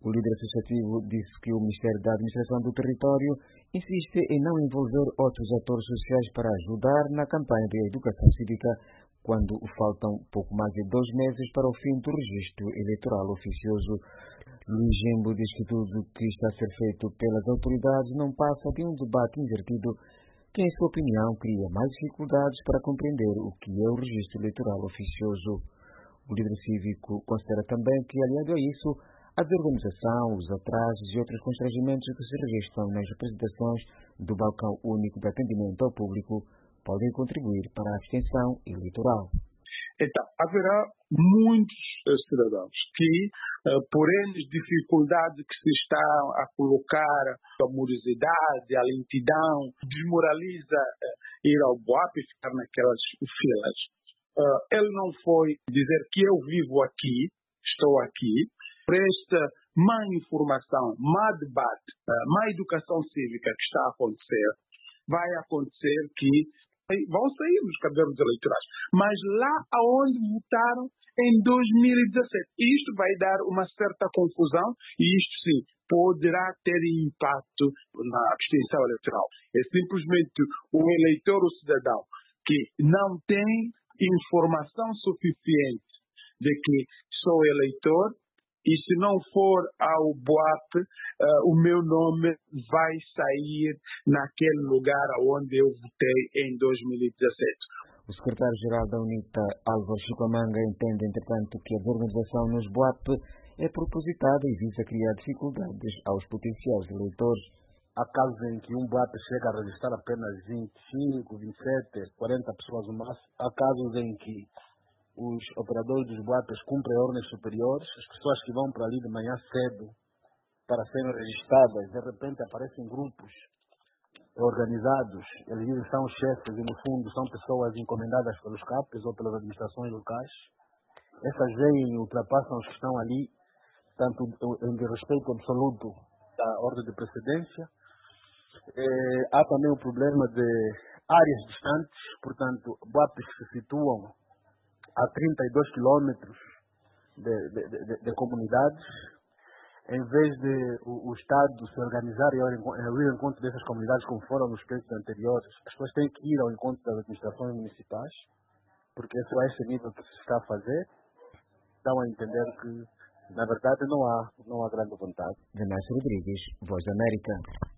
O líder associativo disse que o Ministério da Administração do Território insiste em não envolver outros atores sociais para ajudar na campanha de educação cívica, quando faltam pouco mais de 2 meses para o fim do registro eleitoral oficioso. Luís Gembo diz que tudo que está a ser feito pelas autoridades não passa de um debate invertido que, em sua opinião, cria mais dificuldades para compreender o que é o registro eleitoral oficioso. O líder cívico considera também que, aliado a isso, a desorganização, os atrasos e outros constrangimentos que se registram nas representações do balcão único de atendimento ao público podem contribuir para a abstenção eleitoral. Então, haverá muitos cidadãos que, por N dificuldades que se estão a colocar, a morosidade, a lentidão, desmoraliza ir ao BOAP e ficar naquelas filas. Ele não foi dizer que eu vivo aqui, estou aqui, por esta má informação, má debate, má educação cívica que está a acontecer, vai acontecer que vão sair os cadernos eleitorais. Mas lá aonde votaram em 2017. Isto vai dar uma certa confusão e isto sim poderá ter impacto na abstenção eleitoral. É simplesmente o eleitor, o cidadão, que não tem informação suficiente de que sou eleitor. E se não for ao BOAP, o meu nome vai sair naquele lugar onde eu votei em 2017. O secretário-geral da UNITA, Álvaro Chupamanga, entende, entretanto, que a desorganização nos BOAP é propositada e visa criar dificuldades aos potenciais eleitores. Há casos em que um BOAP chega a registrar apenas 25, 27, 40 pessoas no máximo. Há casos em que os operadores dos BOAPs cumprem ordens superiores, as pessoas que vão para ali de manhã cedo para serem registradas, de repente aparecem grupos organizados, eles são chefes e no fundo são pessoas encomendadas pelos CAPs ou pelas administrações locais. Essas vêm e ultrapassam os que estão ali, tanto em respeito absoluto da ordem de precedência. Há também o problema de áreas distantes, portanto, BOAPs que se situam a 32 quilômetros de comunidades, em vez de o Estado se organizar e ir ao encontro dessas comunidades como foram nos pleitos anteriores, as pessoas têm que ir ao encontro das administrações municipais, porque é só esse nível que se está a fazer. Dão a entender que, na verdade, não há grande vontade. Venâncio Rodrigues, Voz da América.